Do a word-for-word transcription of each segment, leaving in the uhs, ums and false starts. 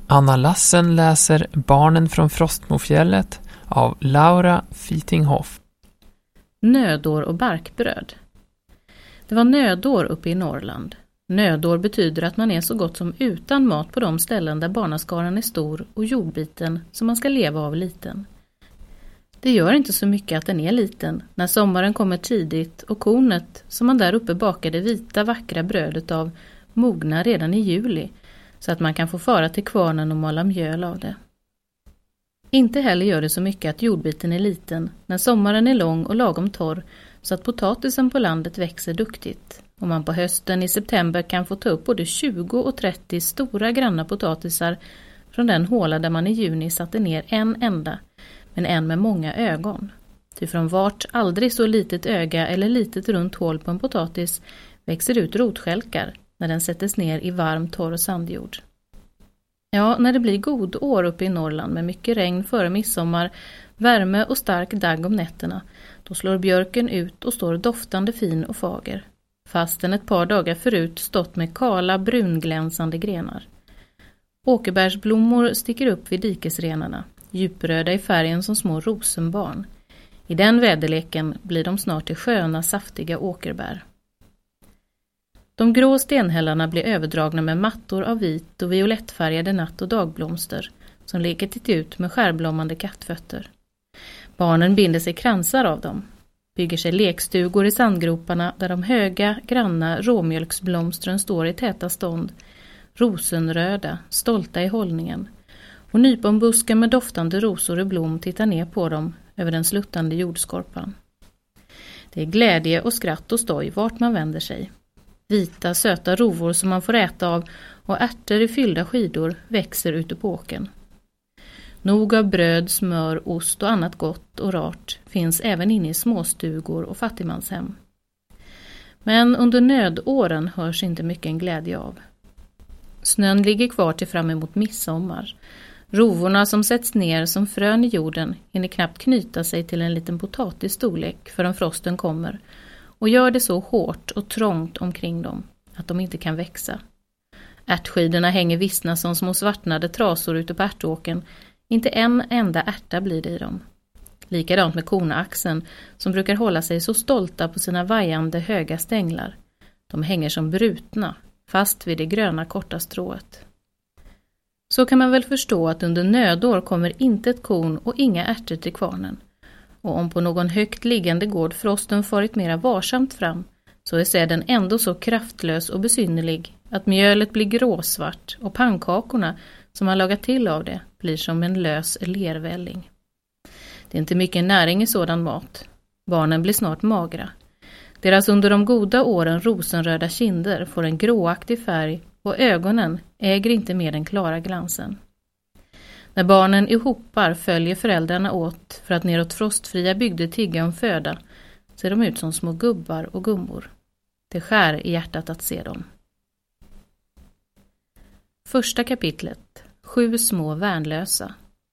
Anna Lassen läser Barnen från Frostmofjället av Laura Fitinghoff. Nödår och barkbröd. Det var nödår uppe i Norrland. Nödår betyder att man är så gott som utan mat på de ställen där barnaskaran är stor och jordbiten som man ska leva av liten. Det gör inte så mycket att den är liten när sommaren kommer tidigt och kornet som man där uppe bakar det vita vackra brödet av mognar redan i juli så att man kan få fara till kvarnen och mala mjöl av det. Inte heller gör det så mycket att jordbiten är liten när sommaren är lång och lagom torr så att potatisen på landet växer duktigt och man på hösten i september kan få ta upp både tjugo och trettio stora granna potatisar från den håla där man i juni satte ner en enda, men en med många ögon. Ty från vart aldrig så litet öga eller litet runt hål på en potatis växer ut rotskälkar när den sätts ner i varm torr sandjord. Ja, när det blir god år uppe i Norrland med mycket regn före midsommar, värme och stark dagg om nätterna, då slår björken ut och står doftande fin och fager, fastän ett par dagar förut stått med kala brunglänsande grenar. Åkerbärsblommor sticker upp vid dikesrenarna, djupröda i färgen som små rosenbarn. I den väderleken blir de snart till sköna, saftiga åkerbär. De grå stenhällarna blir överdragna med mattor av vit och violettfärgade natt- och dagblomster som leker titt ut med skärblommande kattfötter. Barnen binder sig kransar av dem, bygger sig lekstugor i sandgroparna där de höga, granna råmjölksblomstren står i täta stånd, rosenröda, stolta i hållningen, och nyponbusken med doftande rosor i blom tittar ner på dem över den sluttande jordskorpan. Det är glädje och skratt och stoj vart man vänder sig. Vita, söta rovor som man får äta av och ärtor i fyllda skidor växer ute på åken. Nog av bröd, smör, ost och annat gott och rart finns även inne i småstugor och fattigmanshem. Men under nödåren hörs inte mycket en glädje av. Snön ligger kvar till fram emot midsommar. Rovorna som sätts ner som frön i jorden hinner knappt knyta sig till en liten potatis storlek förrän frosten kommer och gör det så hårt och trångt omkring dem att de inte kan växa. Ärtskidorna hänger vissna som små svartnade trasor ute på ärtåken. Inte en enda ärta blir det i dem. Likadant med kornaxen som brukar hålla sig så stolta på sina vajande höga stänglar. De hänger som brutna, fast vid det gröna korta strået. Så kan man väl förstå att under nödår kommer inte ett korn och inga ärtor till kvarnen. Och om på någon högt liggande gård frosten farit mera varsamt fram, så är säden ändå så kraftlös och besynnerlig att mjölet blir gråsvart och pannkakorna som man lagat till av det blir som en lös lervälling. Det är inte mycket näring i sådan mat. Barnen blir snart magra. Deras under de goda åren rosenröda kinder får en gråaktig färg och ögonen äger inte med den klara glansen. När barnen i hopar följer föräldrarna åt för att neråt frostfria bygder tigga om föda ser de ut som små gubbar och gummor. Det skär i hjärtat att se dem. Första kapitlet. Sju små värnlösa.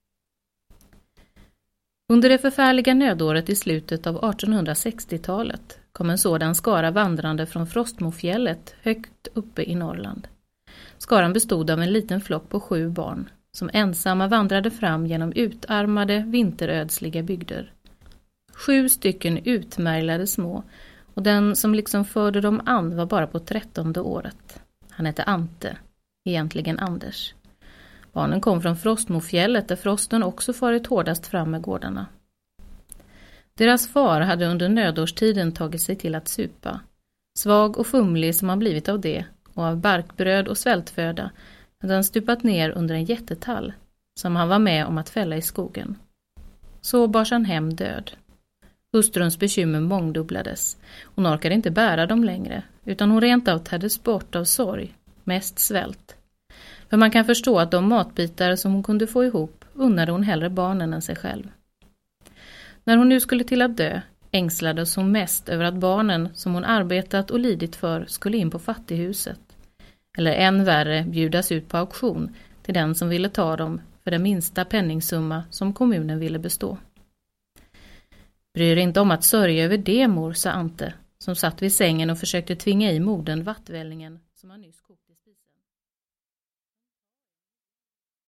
Under det förfärliga nödåret i slutet av artonhundrasextiotalet kom en sådan skara vandrande från Frostmofjället högt uppe i Norrland. Skaran bestod av en liten flock på sju barn som ensamma vandrade fram genom utarmade, vinterödsliga bygder. Sju stycken utmärglade små, och den som liksom förde dem an var bara på trettonde året. Han hette Ante, egentligen Anders. Barnen kom från Frostmofjället där frosten också farit hårdast fram med gårdarna. Deras far hade under nödårstiden tagit sig till att supa. Svag och fumlig som han blivit av det, och av barkbröd och svältföda, hade han stupat ner under en jättetall som han var med om att fälla i skogen. Så bars han hem död. Hustruns bekymmer mångdubblades. Hon orkade inte bära dem längre, utan hon rent av täddes bort av sorg, mest svält. För man kan förstå att de matbitar som hon kunde få ihop unnade hon hellre barnen än sig själv. När hon nu skulle till att dö ängslades hon mest över att barnen som hon arbetat och lidit för skulle in på fattighuset. Eller än värre bjudas ut på auktion till den som ville ta dem för den minsta penningsumma som kommunen ville bestå. Bryr inte om att sörja över det, mor, sa Ante, som satt vid sängen och försökte tvinga i modern vattvällningen som han nyss kokat.